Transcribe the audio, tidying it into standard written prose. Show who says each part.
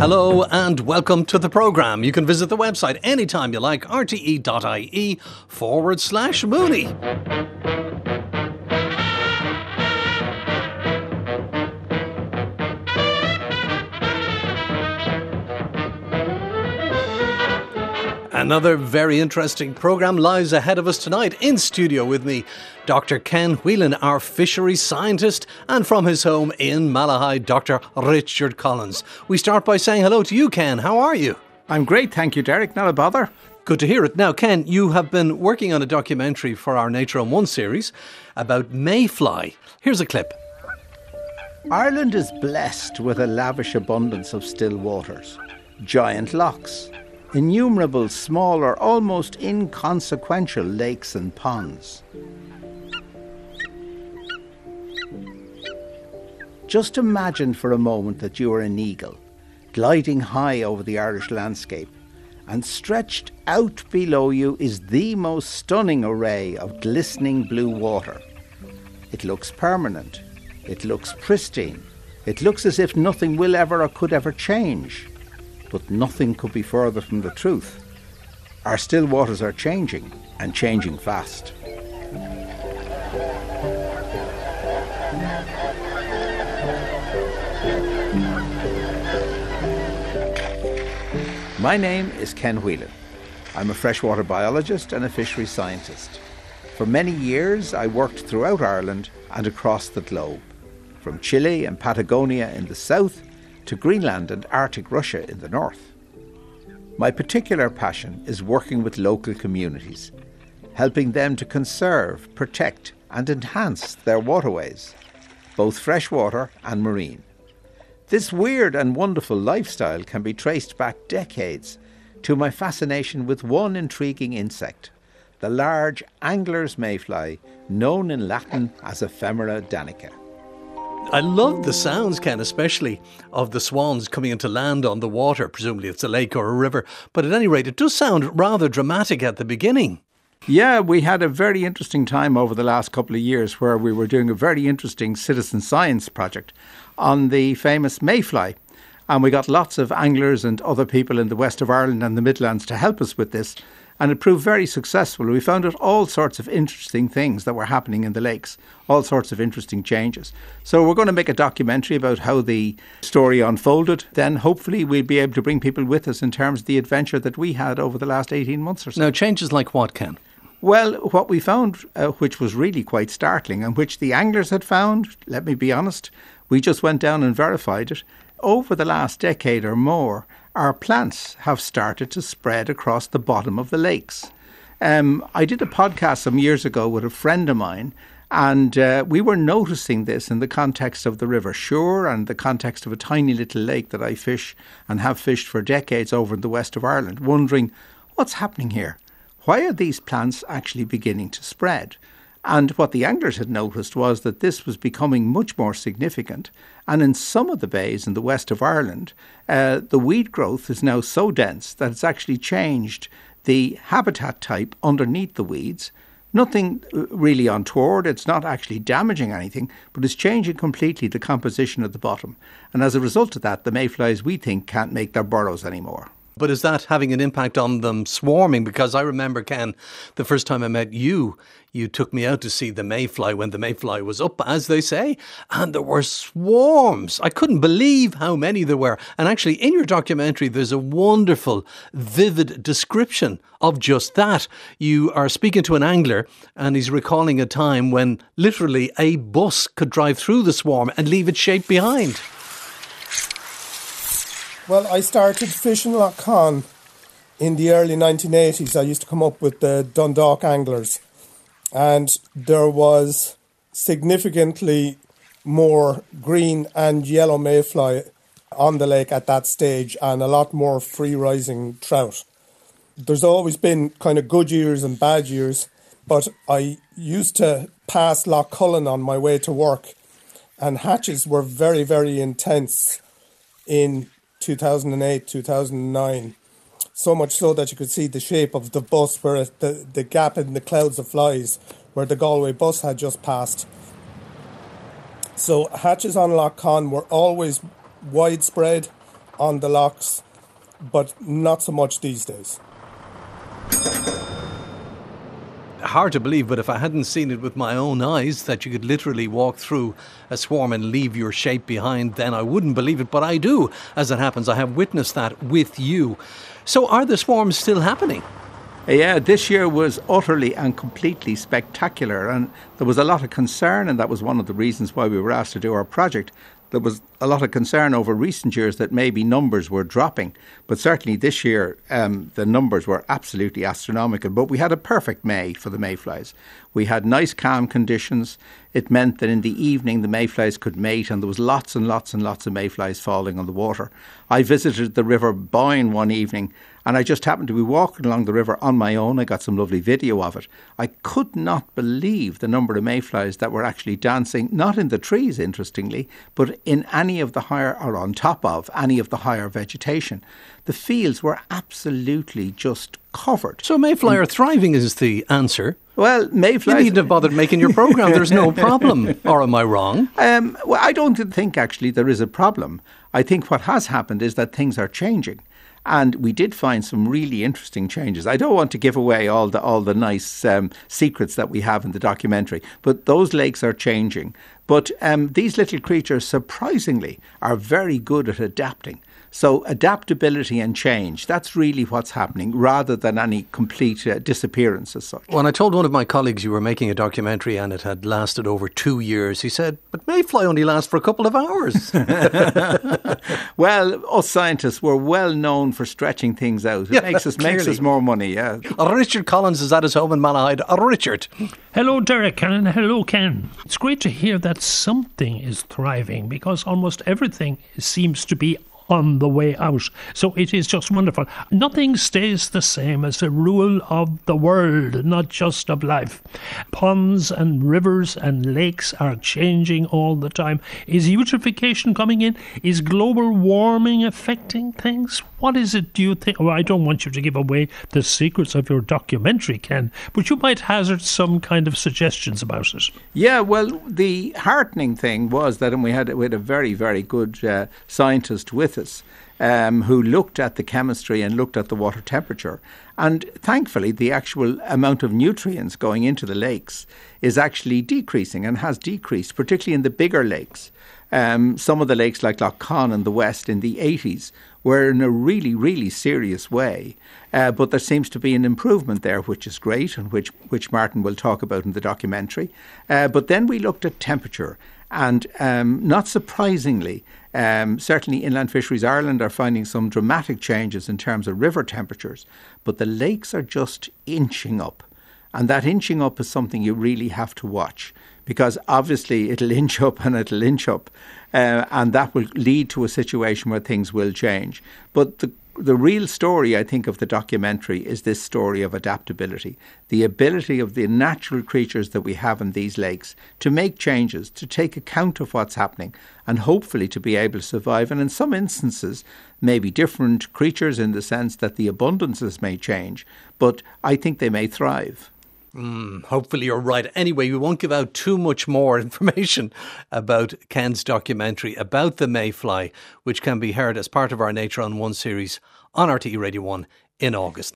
Speaker 1: Hello and welcome to the programme. You can visit the website anytime you like, rte.ie/Mooney. Another very interesting programme lies ahead of us tonight. In studio with me, Dr. Ken Whelan, our fisheries scientist, and from his home in Malahide, Dr. Richard Collins. We start by saying hello to you, Ken. How are you?
Speaker 2: I'm great, thank you, Derek. Not a bother.
Speaker 1: Good to hear it. Now, Ken, you have been working on a documentary for our Nature on One series about mayfly. Here's a clip.
Speaker 2: Ireland is blessed with a lavish abundance of still waters, giant lochs, innumerable smaller, almost inconsequential lakes and ponds. Just imagine for a moment that you are an eagle, gliding high over the Irish landscape, and stretched out below you is the most stunning array of glistening blue water. It looks permanent, it looks pristine, it looks as if nothing will ever or could ever change. But nothing could be further from the truth. Our still waters are changing, and changing fast. My name is Ken Whelan. I'm a freshwater biologist and a fisheries scientist. For many years, I worked throughout Ireland and across the globe, from Chile and Patagonia in the south to Greenland and Arctic Russia in the north. My particular passion is working with local communities, helping them to conserve, protect and enhance their waterways, both freshwater and marine. This weird and wonderful lifestyle can be traced back decades to my fascination with one intriguing insect, the large angler's mayfly, known in Latin as Ephemera danica.
Speaker 1: I love the sounds, Ken, especially of the swans coming into land on the water. Presumably it's a lake or a river. But at any rate, it does sound rather dramatic at the beginning.
Speaker 2: Yeah, we had a very interesting time over the last couple of years where we were doing a very interesting citizen science project on the famous mayfly. And we got lots of anglers and other people in the west of Ireland and the Midlands to help us with this. And it proved very successful. We found out all sorts of interesting things that were happening in the lakes, all sorts of interesting changes. So we're going to make a documentary about how the story unfolded. Then hopefully we'll be able to bring people with us in terms of the adventure that we had over the last 18 months or so.
Speaker 1: Now, changes like what, Ken?
Speaker 2: Well, what we found, which was really quite startling, and which the anglers had found, let me be honest, we just went down and verified it. Over the last decade or more, our plants have started to spread across the bottom of the lakes. I did a podcast some years ago with a friend of mine, and we were noticing this in the context of the River Suir and the context of a tiny little lake that I fish and have fished for decades over in the west of Ireland, wondering what's happening here. Why are these plants actually beginning to spread? And what the anglers had noticed was that this was becoming much more significant. And in some of the bays in the west of Ireland, the weed growth is now so dense that it's actually changed the habitat type underneath the weeds. Nothing really untoward, it's not actually damaging anything, but it's changing completely the composition of the bottom. And as a result of that, the mayflies, we think, can't make their burrows anymore.
Speaker 1: But is that having an impact on them swarming? Because I remember, Ken, the first time I met you, you took me out to see the mayfly when the mayfly was up, as they say, and there were swarms. I couldn't believe how many there were. And actually, in your documentary, there's a wonderful, vivid description of just that. You are speaking to an angler, and he's recalling a time when literally a bus could drive through the swarm and leave its shape behind.
Speaker 3: Well, I started fishing Lough Conn in the early 1980s. I used to come up with the Dundalk anglers, and there was significantly more green and yellow mayfly on the lake at that stage, and a lot more free-rising trout. There's always been kind of good years and bad years, but I used to pass Lough Cullen on my way to work, and hatches were very, very intense in 2008, 2009, so much so that you could see the shape of the bus where the gap in the clouds of flies where the Galway bus had just passed. So hatches on Lough Conn were always widespread, on the lochs, but not so much these days.
Speaker 1: Hard to believe, but if I hadn't seen it with my own eyes, that you could literally walk through a swarm and leave your shape behind, then I wouldn't believe it. But I do, as it happens. I have witnessed that with you. So are the swarms still happening?
Speaker 2: Yeah, this year was utterly and completely spectacular, and there was a lot of concern, and that was one of the reasons why we were asked to do our project. There was a lot of concern over recent years that maybe numbers were dropping, but certainly this year the numbers were absolutely astronomical. But we had a perfect May for the mayflies. We had nice calm conditions. It meant that in the evening the mayflies could mate, and there was lots and lots and lots of mayflies falling on the water. I visited the River Boyne one evening, and I just happened to be walking along the river on my own. I got some lovely video of it. I could not believe the number of mayflies that were actually dancing, not in the trees, interestingly, but in any of the higher, or on top of any of the higher vegetation. The fields were absolutely just covered.
Speaker 1: So mayfly are thriving is the answer.
Speaker 2: Well, mayflies...
Speaker 1: You needn't have bothered making your programme. There's no problem. Or am I wrong?
Speaker 2: Well, I don't think actually there is a problem. I think what has happened is that things are changing. And we did find some really interesting changes. I don't want to give away all the nice secrets that we have in the documentary, but those lakes are changing. But these little creatures, surprisingly, are very good at adapting. So adaptability and change, that's really what's happening, rather than any complete disappearance as such.
Speaker 1: When I told one of my colleagues you were making a documentary and it had lasted over 2 years, he said, but mayfly only lasts for a couple of hours.
Speaker 2: Well, us scientists were well known for stretching things out. It makes us more money, yeah.
Speaker 1: Richard Collins is at his home in Malahide. Richard.
Speaker 4: Hello, Derek, and hello, Ken. It's great to hear that something is thriving, because almost everything seems to be on the way out. So it is just wonderful. Nothing stays the same as the rule of the world, not just of life. Ponds and rivers and lakes are changing all the time. Is eutrophication coming in? Is global warming affecting things? What is it, do you think? Well, I don't want you to give away the secrets of your documentary, Ken, but you might hazard some kind of suggestions about it.
Speaker 2: Yeah, well, the heartening thing was that we had a very, very good scientist with us who looked at the chemistry and looked at the water temperature. And thankfully, the actual amount of nutrients going into the lakes is actually decreasing and has decreased, particularly in the bigger lakes. Some of the lakes like Lough Conn in the west in the 80s were in a really, really serious way. But there seems to be an improvement there, which is great, and which Martin will talk about in the documentary. But then we looked at temperature, and not surprisingly, certainly Inland Fisheries Ireland are finding some dramatic changes in terms of river temperatures, but the lakes are just inching up. And that inching up is something you really have to watch, because obviously it'll inch up and it'll inch up, and that will lead to a situation where things will change. But the real story, I think, of the documentary is this story of adaptability, the ability of the natural creatures that we have in these lakes to make changes, to take account of what's happening, and hopefully to be able to survive. And in some instances, maybe different creatures in the sense that the abundances may change, but I think they may thrive.
Speaker 1: Hopefully you're right. Anyway, we won't give out too much more information about Ken's documentary about the mayfly, which can be heard as part of our Nature on One series on RTE Radio 1 in August.